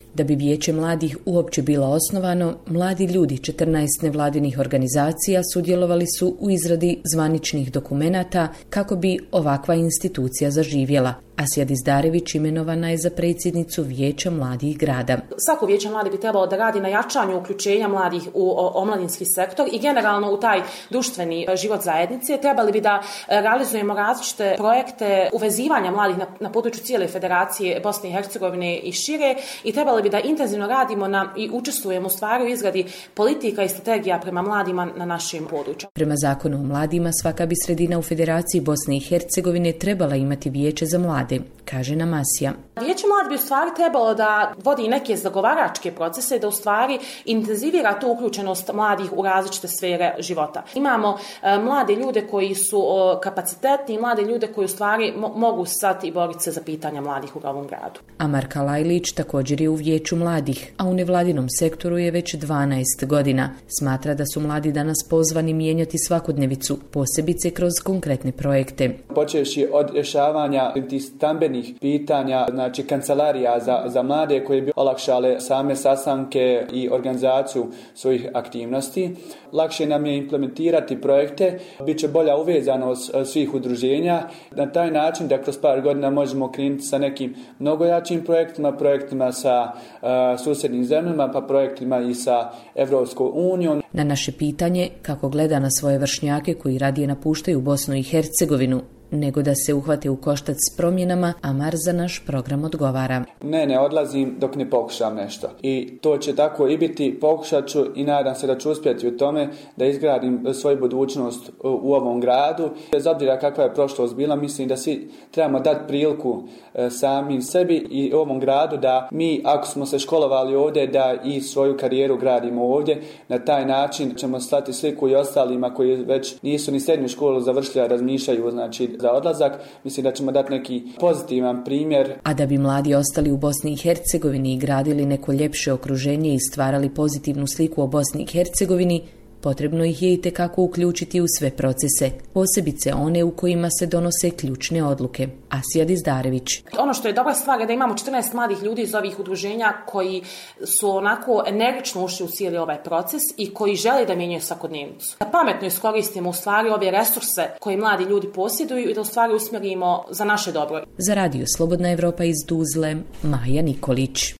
Da bi Vijeće mladih uopće bilo osnovano, mladi ljudi 14 nevladinih organizacija sudjelovali su u izradi zvaničnih dokumenata kako bi ovakva institucija zaživjela. Asija Dizdarević imenovana je za predsjednicu Vijeća mladih grada. Svako Vijeće mladih bi trebalo da radi na jačanju uključenja mladih u omladinski sektor i generalno u taj društveni život zajednice. Trebali bi da realizujemo različite projekte uvezivanja mladih na području cijele Federacije Bosne i Hercegovine i šire i trebali bi da intenzivno radimo i učestvujemo u stvari u izradi politika i strategija prema mladima na našem području. Prema zakonu o mladima, svaka bi sredina u Federaciji Bosne i Hercegovine trebala imati vijeće za mlade, kaže nam Asija. Vijeće mladih bi u stvari trebalo da vodi neke zagovaračke procese, da u stvari intenzivira tu uključenost mladih u različite sfere života. Imamo mlade ljude koji su kapacitetni, mlade ljude koji u stvari mogu stati i boriti se za pitanja mladih u ovom gradu. Amar Kalajlić također je u Vijeću mladih, a u nevladinom sektoru je već 12 godina. Smatra da su mladi danas pozvani mijenjati svakodnevicu, posebice kroz konkretne projekte. Počevši od rješavanja stambenih pitanja, znači kancelarija za mlade koje bi olakšale same sastanke i organizaciju svojih aktivnosti. Lakše nam je implementirati projekte, bit će bolja uvezanost svih udruženja. Na taj način da kroz par godina možemo krenuti sa nekim mnogo jačim projektima sa susjednim zemljama, pa projektima i sa Evropskom unijom. Na naše pitanje kako gleda na svoje vršnjake koji radije napuštaju Bosnu i Hercegovinu, nego da se uhvate u koštac s promjenama, Amar za naš program odgovara. Ne odlazim dok ne pokušam nešto. I to će tako i biti, pokušat ću i nadam se da ću uspjeti u tome da izgradim svoju budućnost u ovom gradu. Bez obzira kakva je prošlost bila, mislim da svi trebamo dati priliku sami sebi i ovom gradu da mi, ako smo se školovali ovdje, da i svoju karijeru gradimo ovdje. Na taj način ćemo slati sliku i ostalima koji već nisu ni srednju školu završili, a razmišljaju za odlazak. Mislim da ćemo dati neki pozitivan primjer. A da bi mladi ostali u Bosni i Hercegovini i gradili neko ljepše okruženje i stvarali pozitivnu sliku o Bosni i Hercegovini, potrebno ih je itekako uključiti u sve procese, posebice one u kojima se donose ključne odluke. Asija Dizdarević. Ono što je dobra stvar je da imamo 14 mladih ljudi iz ovih udruženja koji su onako energično ušli u cijeli ovaj proces i koji žele da mijenjaju svakodnevnicu. Da pametno iskoristimo u stvari ove resurse koje mladi ljudi posjeduju i da u stvari usmjerimo za naše dobro. Za Radio Slobodna Evropa iz Tuzle, Maja Nikolić.